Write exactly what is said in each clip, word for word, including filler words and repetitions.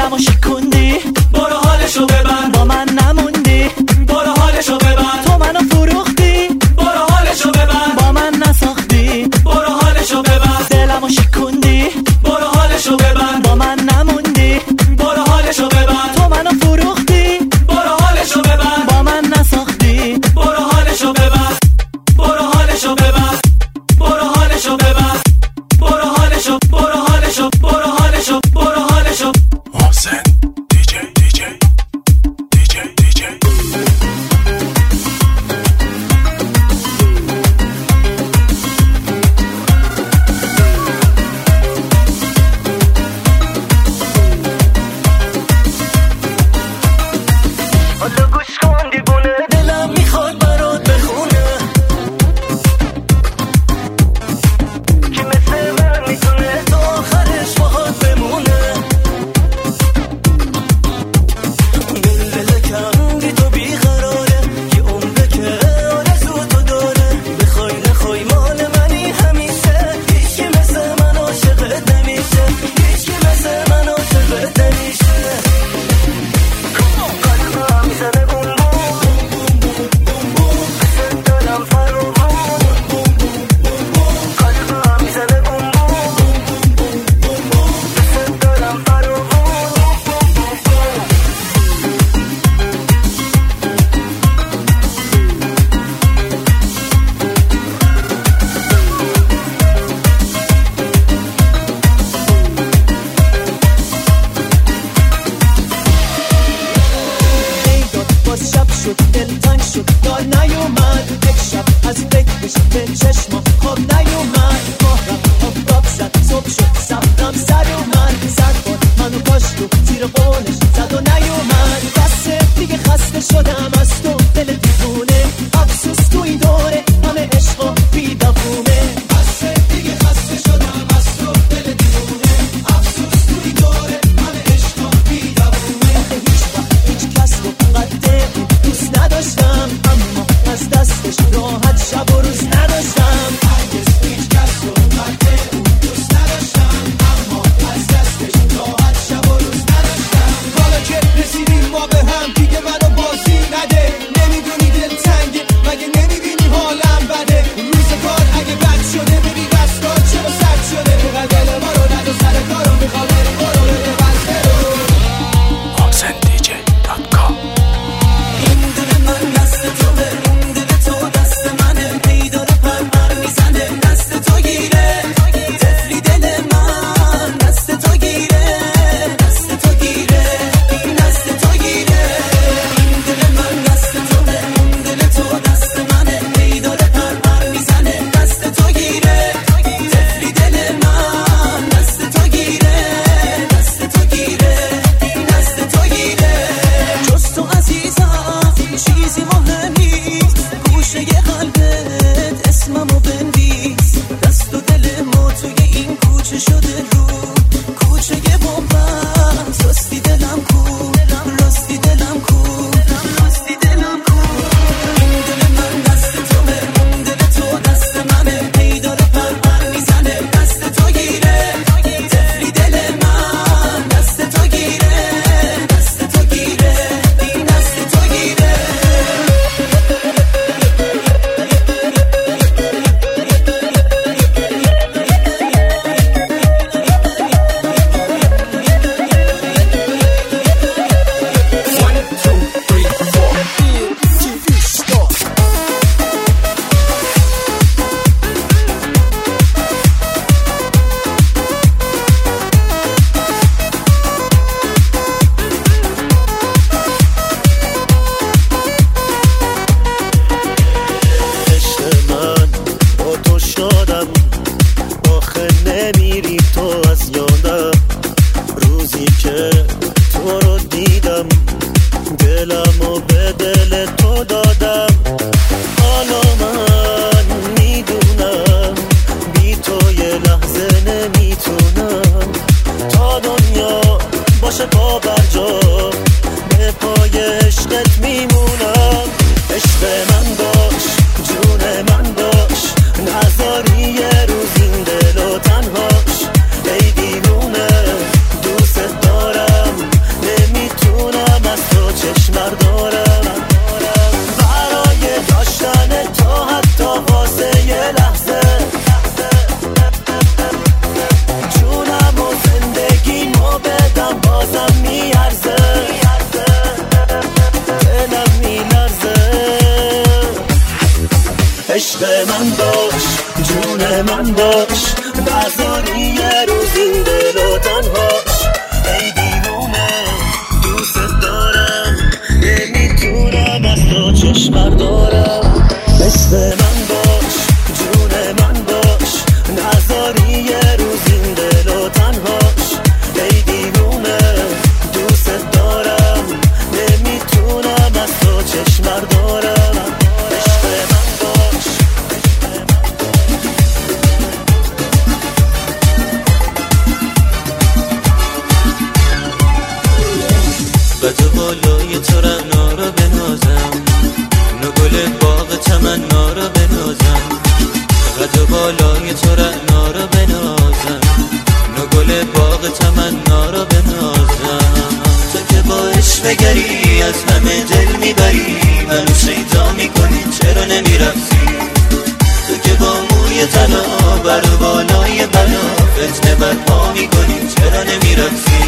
دلمو شکوندی، برو حالشو ببر، با من نموندی، برو حالشو ببر، تو منو فروختی، برو حالشو ببر، با من نساختی، برو حالشو ببر، دلمو شکوندی، برو حالشو ببر، با من نموندی، برو حالشو ببر، تو منو فروختی، برو حالشو ببر، با من نساختی، برو حالشو ببر، برو حالشو ببر، برو حالشو ببر، برو حالشو، برو حالشو، برو حالشو، برو حالشو. محسن دیجی دیجی دیجی دیجی حالا گوش کن دیوونه، دلم میخواد برات بخونه که مثل من میتونه تا آخرش باهات بمونه. دل دل کندی تو بیقراره، یه عمره که آرزو تو داره، بخوای نخوای مال منی همیشه، هیچی مثل من عاشقت نمیشه، هیچی مثل من عاشقت نمیشه. قلبم میزنه بوم بوم، مثل دلم فرو قلبم میزنه بوم بوم، مثل دلم فرو باز شب شد دل تنگ شد دار نیومد، یک شب از فکرش به چشما خواب نیومد، ماهرم آفتاب زد صبح شد صبرم سر اومد، صد بار منو کاشت و زیر قولش زد و نیومد، بسه دیگه خسته شدم از تو دل دیوونه، افسوس تو این دوره همه عشقا بیدفونه، بسه دیگه خسته شدم از تو دل دیوونه، افسوس تو این دوره همه عشقا بیدفونه. هیچ وقت هیچ کس رو قد دوست نداشتم، اما از دستش راحت شب و روز نداشتم، هرگز هیچ کس رو قد دوست نداشتم، اما از دستش راحت شب و روز نداشتم. حالا که رسیدیم ما به هم دیگه منو بازی نده، نمیدونی دل تنگه مگه نمیبینی حالم بده، روزگار اگه بد شده ببین دستار چرا سرد شده، بقدر دل ما رو ند و سر کارو میخوام بری برو بده بسته رو. محسن دیجی دات کام. این دل من دست توه، این دل تو دست منه، پیدار پر پر میزنه، دست تو گیره تفلی دل من، دست تو گیره، دست تو گیره، این دست تو گیره. این دل من دست توه، این دل تو دست منه، پیدار پر پر میزنه، دست تو گیره تفلی دل من، دست تو گیره، دست تو گیره، این دست تو گیره. جز تو عزیزم چیزی مهم نیست، گوشه قلبت اسممو بنویس، دست و دل ما توی این کوچه شده رو کوچه بومبست، راستی دلم کو، راستی دلم کو، راستی دلم کو. این دل من دست توه، این دل تو دست منه، پیدار پر پر میزنه، دست تو گیره تفلی دل من، دست تو گیره، دست تو گیره، این دست تو گیره. عشق من با تو شادم، آخه نمیری تو از یادم، روزی که تو رو دیدم دلمو به دل تو دادم، حالا من میدونم بی تو یه لحظه نمیتونم، تا دنیا باشه پا بر جا به پای عشقت میمونم. عشق من باش، جون من باش، نذاری یه روز این دل و تنهاش، ای دیوونه دوست دارم، نذاری یه روز این دل و تنهاش. ای دیوونه دوست دارم، نمیتونم از تو چشم بردارم. مثل من باش، جون من باش، نذاری یه روز این دل و تنهاش. ای دیوونه دوست دارم، نمیتونم از تو چشم بردارم. عشق من باش. بد و بالای تو رعنا را بنازم، نگل باغ تمنا را بنازم. بد و بالای تو رعنا را بنازم، نگل باغ تمنا را بنازم. تو که با عشق گری از همه دل میبری، منو شیطان میکنی چرا نمیرفتی؟ تو که با موی طلا بر و بالای بلا فتنه برپا میکنی چرا نمیرفتی؟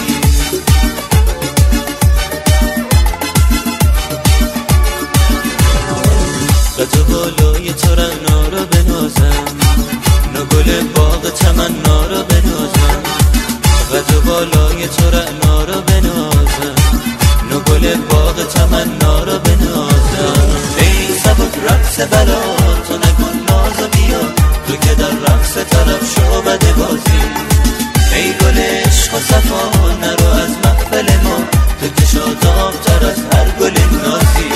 بد و بالای تو رعنا را بنازم، نگل باغ تمنا را بنازم. بد و بالای تو رعنا را بنازم، نگل باغ تمنا را بنازم. ای سبک رقص بلا تو نکن ناز و بیا، تو که در رقص طرف شو بده بازی. ای گل عشق و صفا نرو از محفل ما، تو که شاداب تر از هر گل نازی.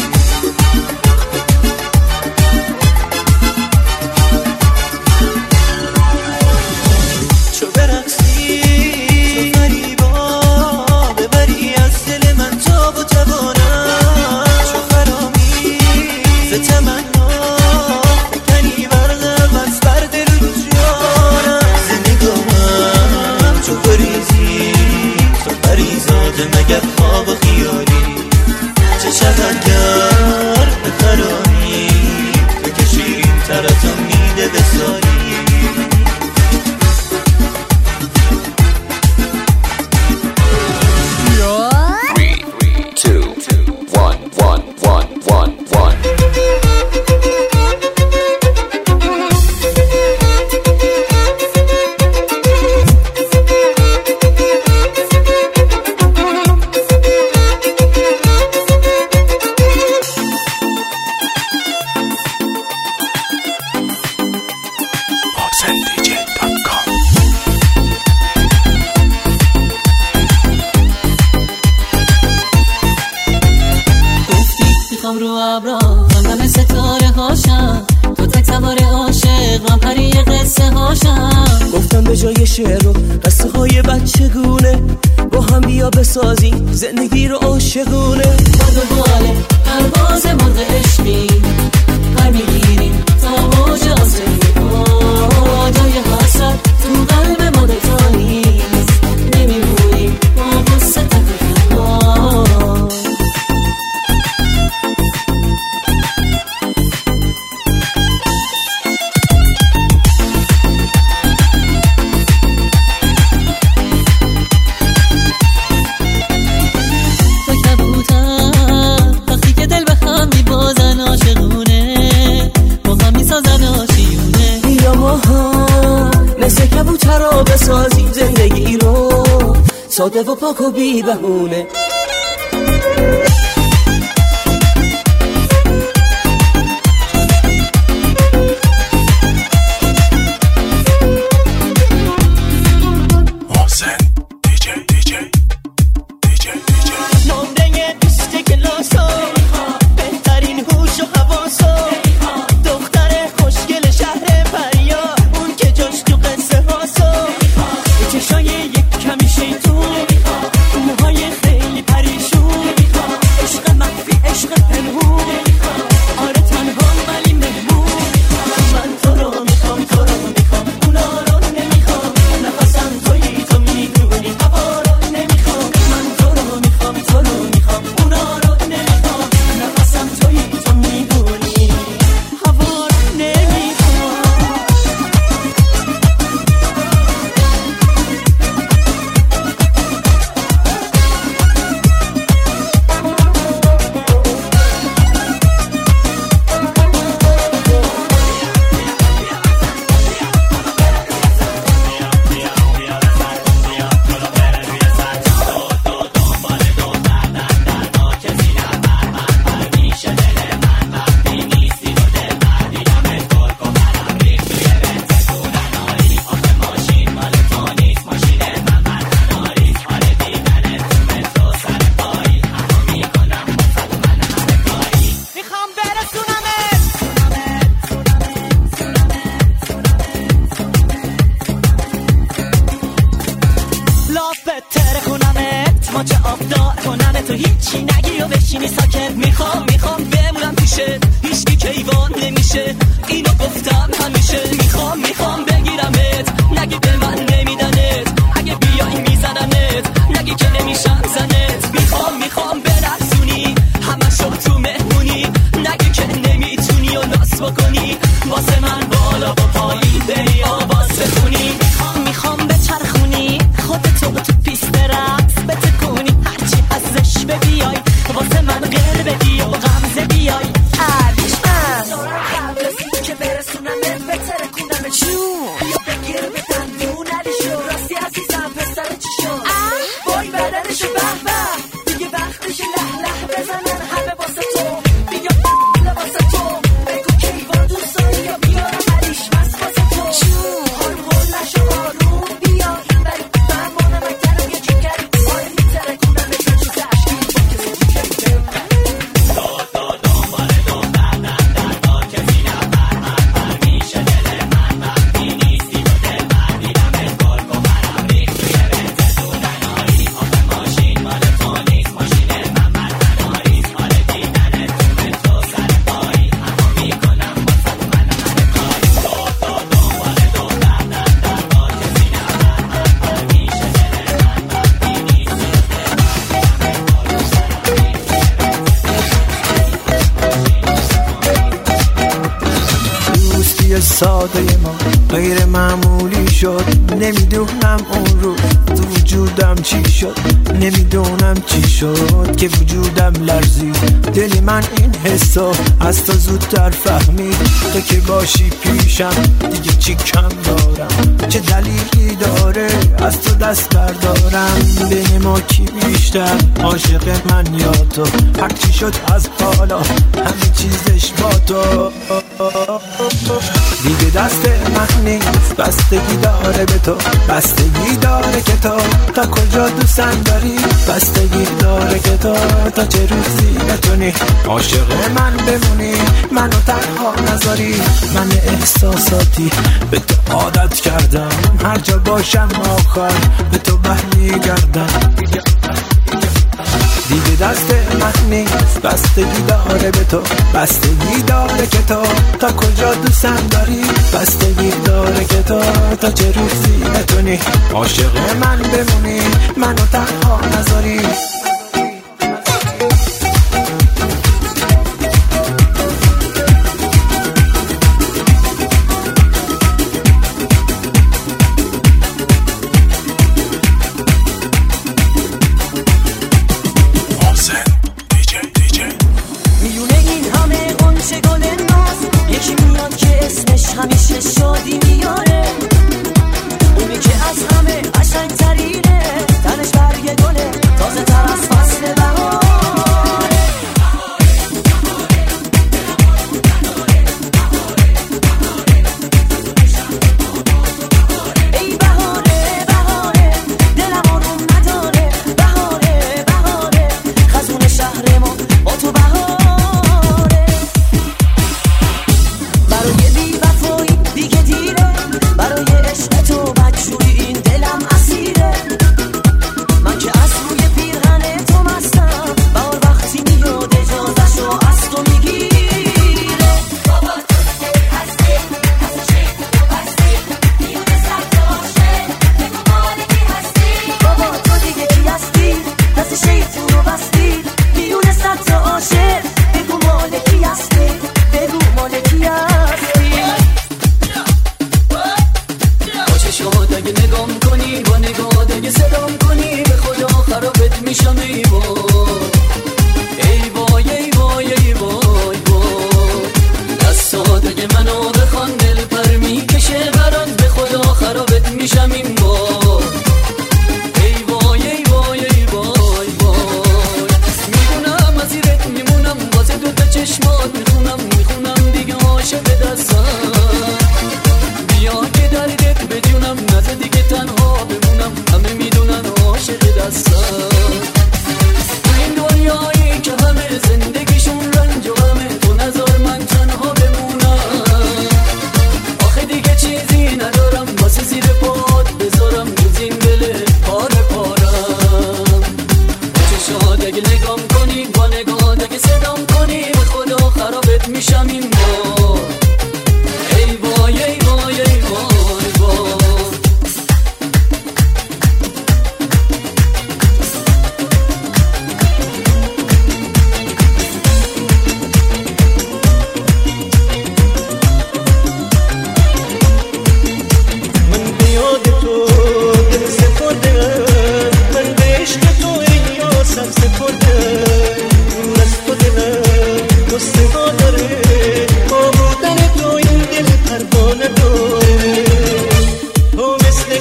مگر خواب و خیالی چه شود گر بخرامی، تو که شیرین تر از امید بساری. رو ابرا خواندم ستاره هاشم، تو تک سوار عاشق من پری قصه هاشم. گفتم به جای شعر و قصه های بچگونه، با هم بیا بسازیم زندگی رو عاشقونه. باد و باله پرواز مرغ عشقی، پر میگیریم تا موج آسمانی. جای حسرت تو قلب ما دوتا نیست، نمیمونیم با قصه تفکرها. بسازیم زندگی رو ساده و پاک و بی بهونه. چشای یک کمی شیطون، موهای خیلی پریشون، چشما چه آبدار کنم تو هیچی نگی و بشینی ساکت. میخوام میخوام بمونم پیشه هیچکی کیوان نمیشه اینو گفتم همیشه. میخوام میخوام بگیرمت نگی به من نمیدنت اگه بیایی میزنمت نگی که نمیشم زنت. میخوام میخوام برسونی همشو تو مهمونی نگی که نمیتونی و ناس بکنی واسه من بالا با پایین بری آواز بخونی. میخوام میخوام بچرخونی خودتو تو پیست رقص بتکونی هرچی ازش ببیای واسه من غیر بدی و غمزه بیای. علیش من قبل از این که برسونمت بترکونم جون بیا بگیر به دندون علیشو راستی عزیزم پسر چی شد وای بدنشو به به دیگه وقتش له له بزنن همه واسه تو بیا واسه تو بگو کیوان دوست داری یا بیارم علیش بس واسه تو جون هر هلشو آروم بیا بری برمانم اکترم یه چی کردی آره میترکونم به چون چیز عشقی داد داد دنبال دختر در در با کسی نفر من من میشه دل من من بی نیستی و دل من دیدم از گل گوهرم ریخت توی بنت تو تنهایی آخه ماشین مال تو نیست ماشین من من تنهاییست مال دیدنت تو مترو سر پایی اما میکنم واسه من همه کاری. داد داد دنبال دختر در در با کسی نفر من من میشه دل من من بی نیستی و دل دوستی ساده ما غیر معمولی شد. نمیدونم اون رو تو وجودم چی شد نمیدونم چی شد که وجودم لرزید. دل من این حسو از تو زودتر فهمید تو که باشی پیشم دیگه چی کم دارم چه دلیلی داره از تو دست بردارم. بین ما کی بیشتر عاشق من یا تو هرچی شد از بالا همه چیزش با تو دیگه دست من نیست بستگی داره به تو بستگی داره که تو تا کجا دوستم داری بستگی داره که تو تا چه روزی بتونی عاشق من بمونی منو تنها نذاری. من احساساتی به تو عادت کردم هر جا باشم آخر به تو برمیگردم دیگه دست من نیست بستگی داره به تو بستگی داره که تو تا کجا دوستم داری بستگی داره که تو تا چه روزی بتونی عاشق من بمونی منو تنها نذاری. همیشه شادی میاره اونی که از همه قشنگ ترینه تنش برگ گله تازه تر از فصل بهاره. ای بهاره بهاره دلم آروم نداره بهاره بهاره خزون شهر ما با تو بهاره برای بی وفایی دیگه دیره برای عشق تو بدجوری این دلم اسیره. من که از روی پیرهن تو مستم بهار وقتی میاد اجازه‌شو از تو میگیره. بابا تو دیگه هستی از چه تو بستی میونه سخت عاشق بگو مالکی هستی. بابا تو دیگه کی هستی دست شیطون رو بستی میونه سخت عاشق بگو مالکی هستی بگو مالکی هستی. شاد اگه نگام کنی با نگاه اگه صدام کنی به خدا خرابت میشم ای وای ای وای ای وای ای وای وای دستات اگه منو بخوان دل پر میکشه برات به خدا خرابت میشم این وای ای وای ای وای ای وای وای میدونم از ایرت میمونم واسه دو تا چشمات میخونم میخونم دیگه عاشق دستم بیا که دردت بدونم نزد دیگه تنها بمونم همه میدونن عاشق دستم تو این دنیایی که همه زندگیشون رنج و غمه تو نذار من تنها بمونم آخه دیگه چیزی ندارم واسه زیر پات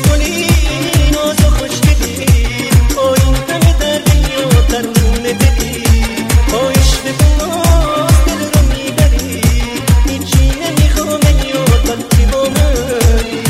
گلی ناز و خوشگلی با این همه دردی و درمون دلی با عشق تو ناز دل رو میبری هیچی نمیخوام یاد وقتی با منی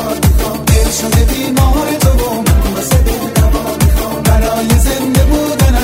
شده بیمار تو و من واسه دل دوا میخوام برای زنده بودن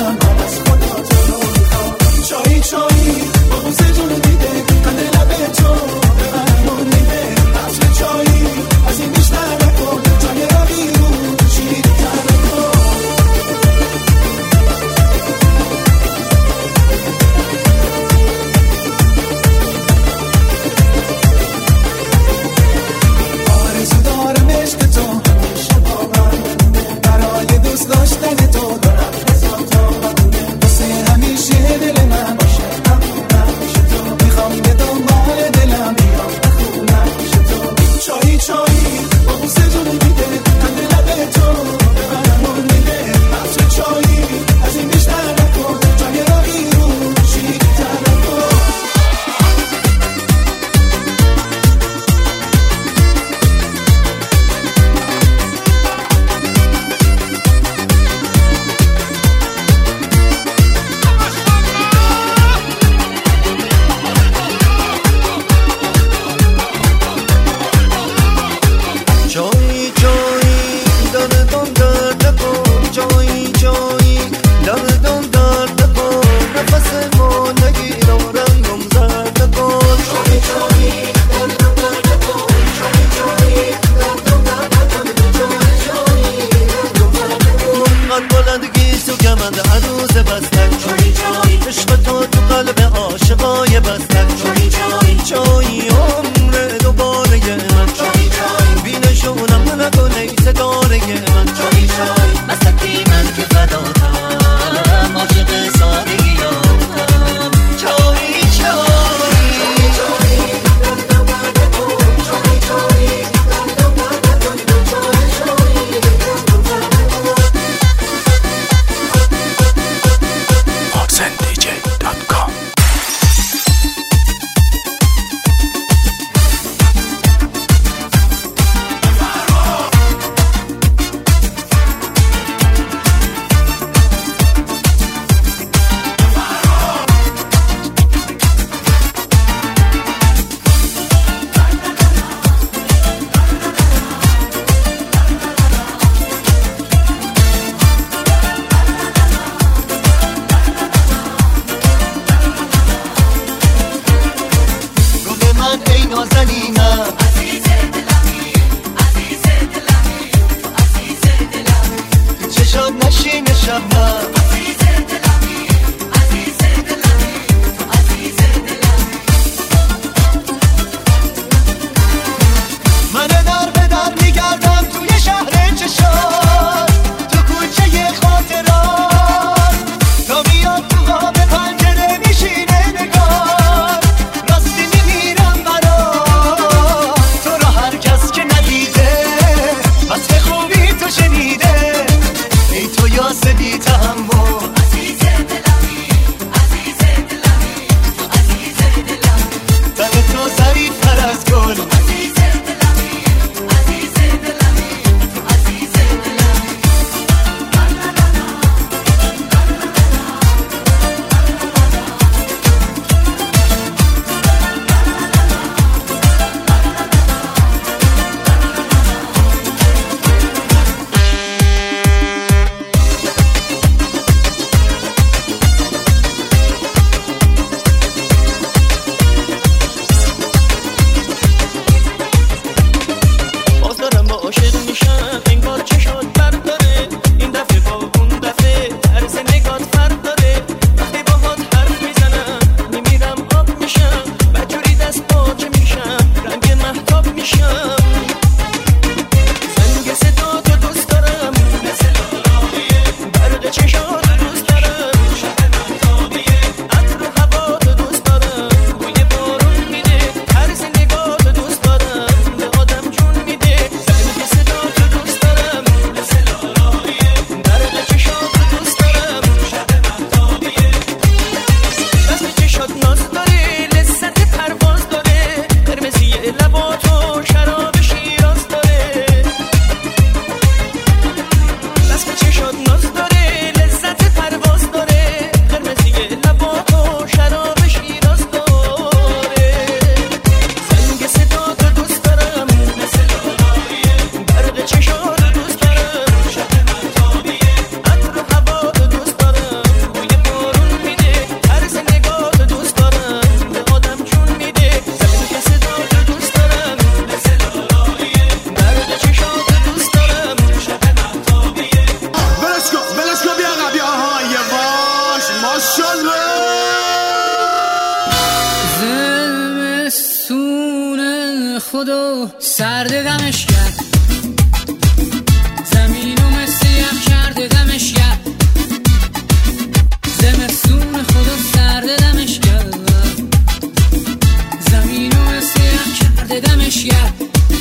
چقدر بلندگی تو کمند هنوز بستن جایی جایی عشق تو تو قلب عاشقای بستن جایی جایی جایی عمر دوباره من جایی جایی بی نشونم نگو نیست داره من جایی جایی مسکی من که فداتم عاشق سادگی هم جایی جایی Arsen D J dot com. خدا سرد دمش کرد، زمینو مثل یخ کرده دمش کرد. زمستون خدا سرد دمش کرد، زمینو مثل یخ کرده دمش کرد.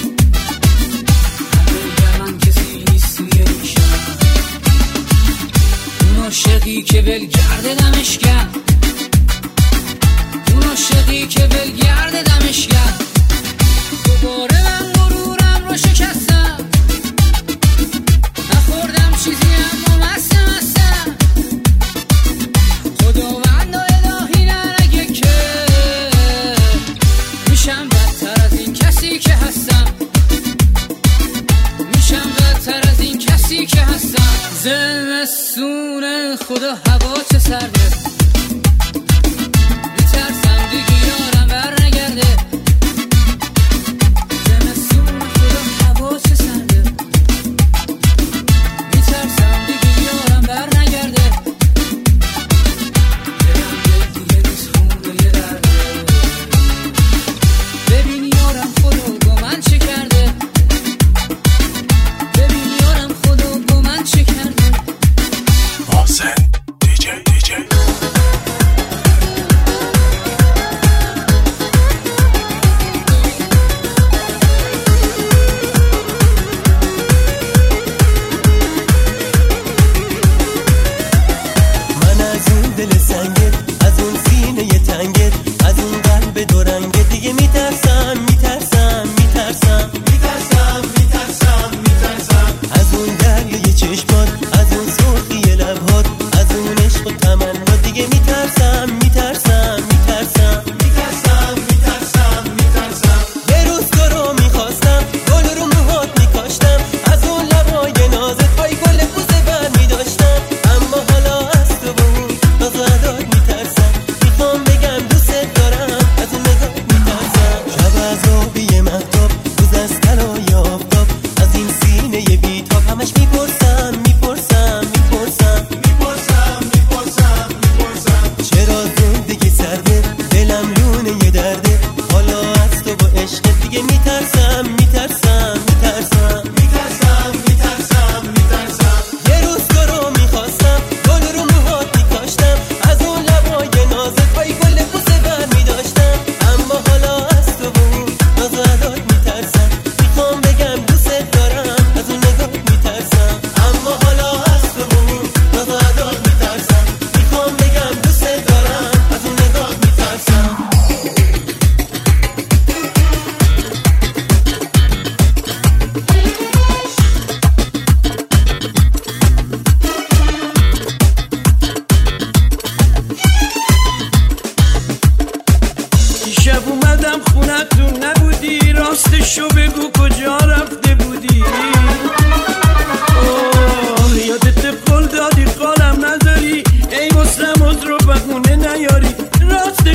من کسی نیست توی این شهر، اون عاشقی که ولگرد دمش کرد، اون عاشقی که ولگرد دمش کرد. دوباره من غرورم رو شکستم، نخوردم چیزی اما مستم مستم. خداوند و الهی نرگه که میشم بدتر از این کسی که هستم، میشم بدتر از این کسی که هستم. زمستون خدا هوا چه سرده، میترسم دیگه یارم بر نگرده. زمستون خدا هوا چه سرده، میترسم دیگه یارم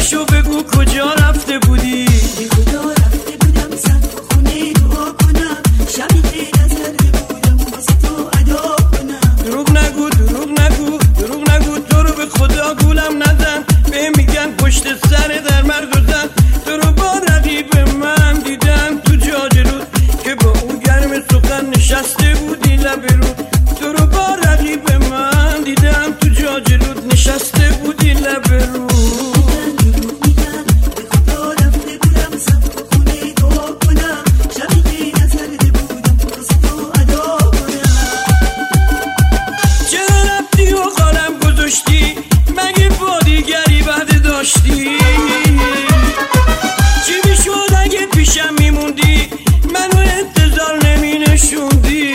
اسمشو بگو کجا رفته بودی؟ به خدا رفته بودم سر خونه دعا کنم، شبی غیر از کرده بودم واسه تو ادا کنم. دروغ نگو دروغ نگو دروغ نگو، تو رو به خدا گولم نزن. به میگن پشت سر در مرد و زن، تو رو با رقیب من دیدم تو جاجرود که با اون گرم سخن نشسته بودی لب رود. تو رو با رقیب من دیدم تو جاجرود نشسته بودی لب رود. چی میشد اگه پیشم میموندی، منو انتظار نمی نشوندی.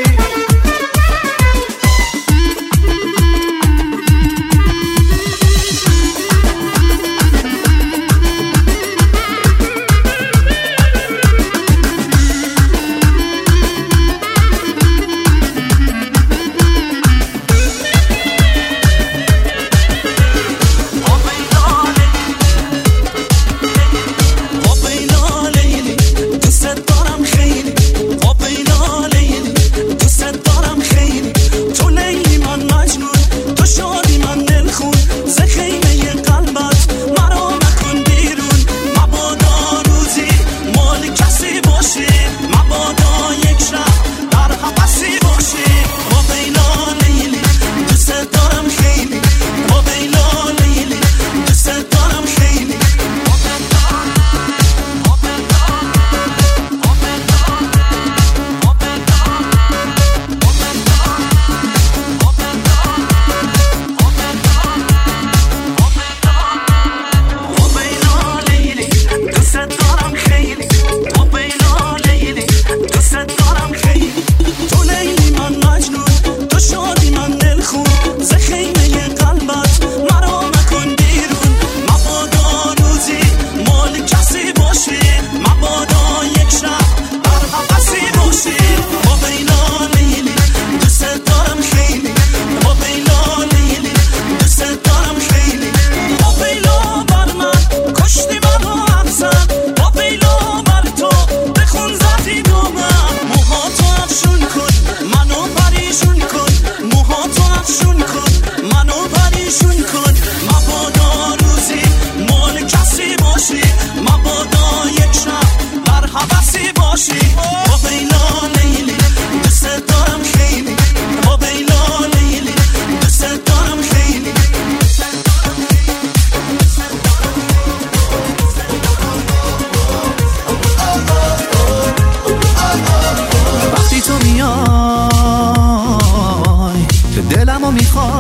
دلمو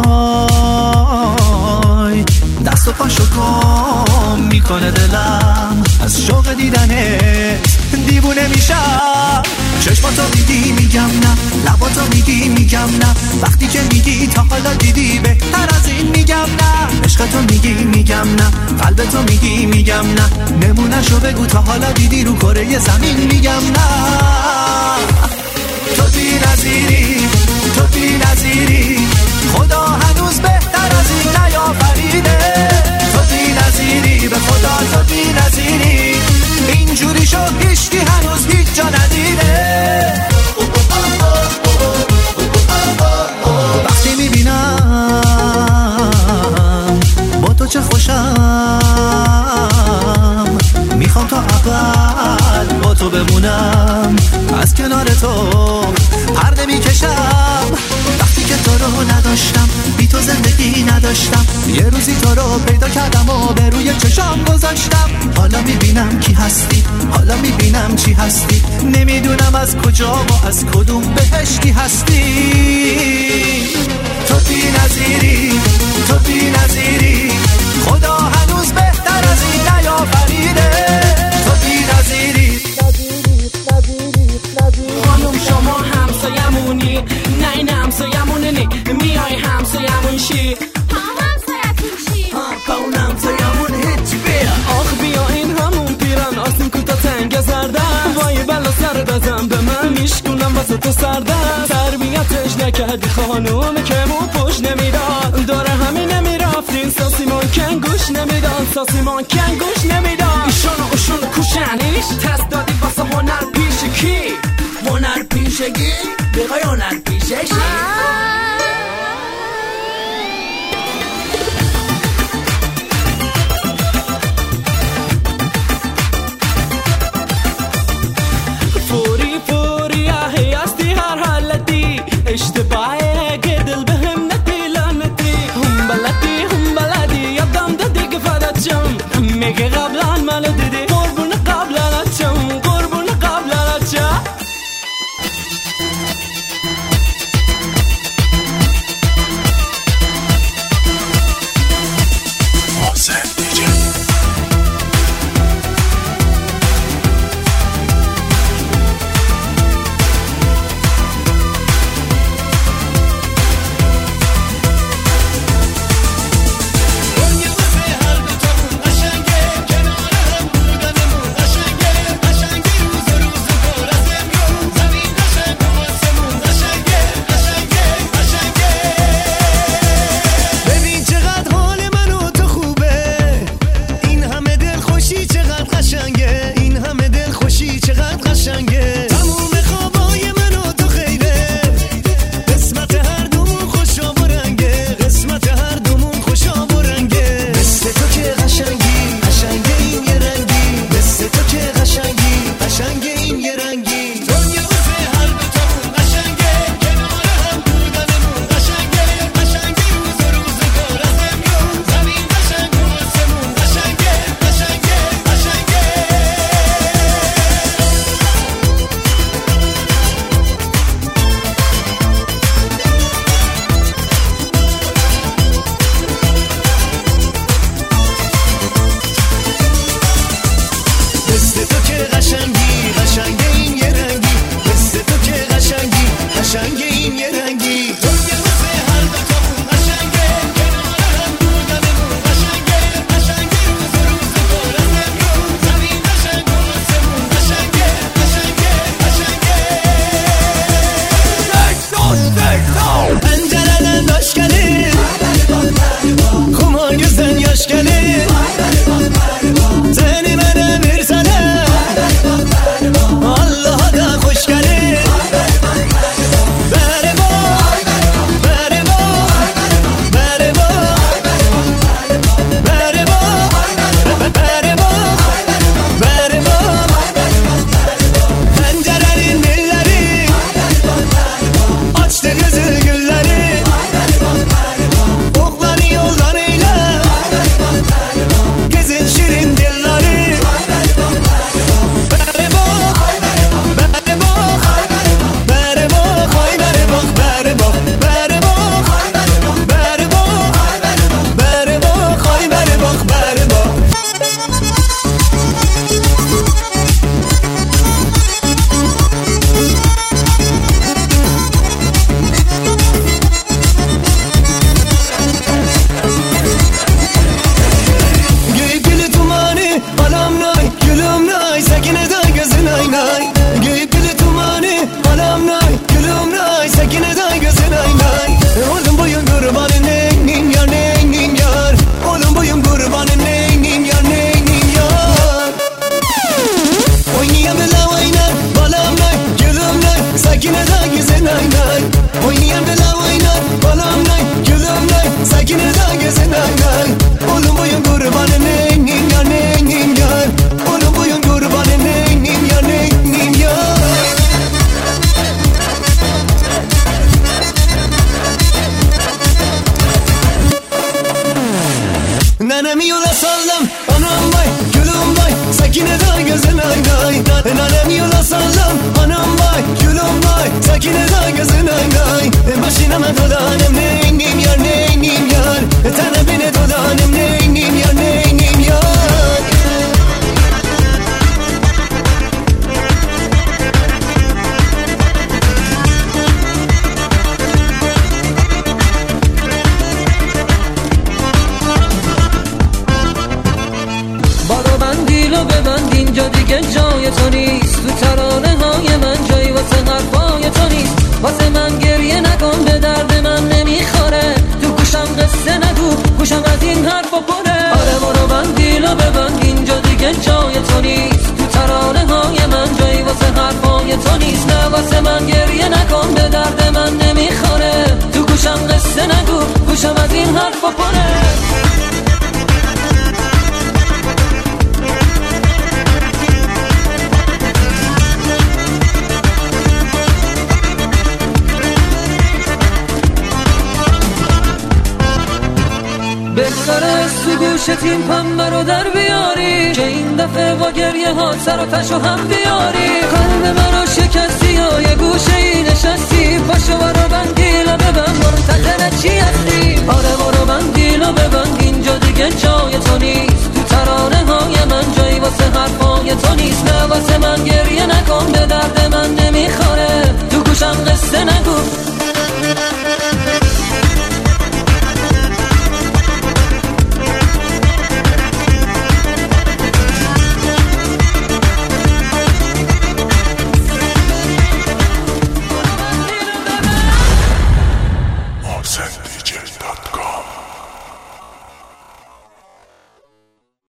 میخوای دست و پاشو گم میکنه دلم، از شوق دیدنت دیوونه میشم. چشماتو میگی میگم نه، لباتو میگی میگم نه، وقتی که میگی تا حالا دیدی بهتر از این میگم نه. عشقتو میگی میگم نه، قلبتو میگی میگم نه، نمونهشو بگو تا حالا دیدی رو کره زمین میگم نه. تو بی نظیری تو بی نظیری، خدا هنوز بهتر از این نیافریده. تو بی نظیری به خدا تو بی نظیری، اینجوری شو هیچکی هنوز هیچ جا ندیده. وقتی میبینم با تو چه خوشم، میخوام تا اول با تو بمونم، از کنار تو پرده میکشم. وقتی که تو رو نداشتم، بی تو زندگی نداشتم، یه روزی تو رو پیدا کردم و به روی چشام گذاشتم. حالا میبینم کی هستی، حالا میبینم چی هستی، نمیدونم از کجا و از کدوم بهشتی هستی. تو بی نظیری تو بی نظیری، خدا هنوز بهتر از این نیافریده. تو بی نظیری خانم شما همسایمونی، نه این همسایمونه نی، میای همسایمون شی. ها همسایتون چی؟ ها با اون همسایمون هیچی بیا. آخ بیا این همون پیرن آسین کوتا تنگ زردن، وای بلا سر دازم به من میشکنم واسه تو سردن. تربیتش نکردی خانوم که مو پشت نمیداد، داره همین نمیرفتین ساسیمون کن گوش نمیدان ساسیمان کن گوش نمیدان ایشون و اوشون کوشنیش تست دادی واسه هنر پیش کی هنر پیشگی بقای هنر پیششی فوری فوری اهی هستی هر حالتی اشتباهی که دل بهم نتی لعنتی هم بلدی هم بلدی یادم دادی که فدات شم میگه قبلا منو دیدی قربون قبلا چم قربون قبلا چم محسن دیجی واسه من گریه نکن به درد من نمیخواد آخرش تو گوشت این پنبه رو در بیاری که این دفعه با گریه ها سر و تشو هم بیاری. قلب من رو شکستی یا یه گوشه ای نشستی، پاشو برا بندی لبه بم منتظر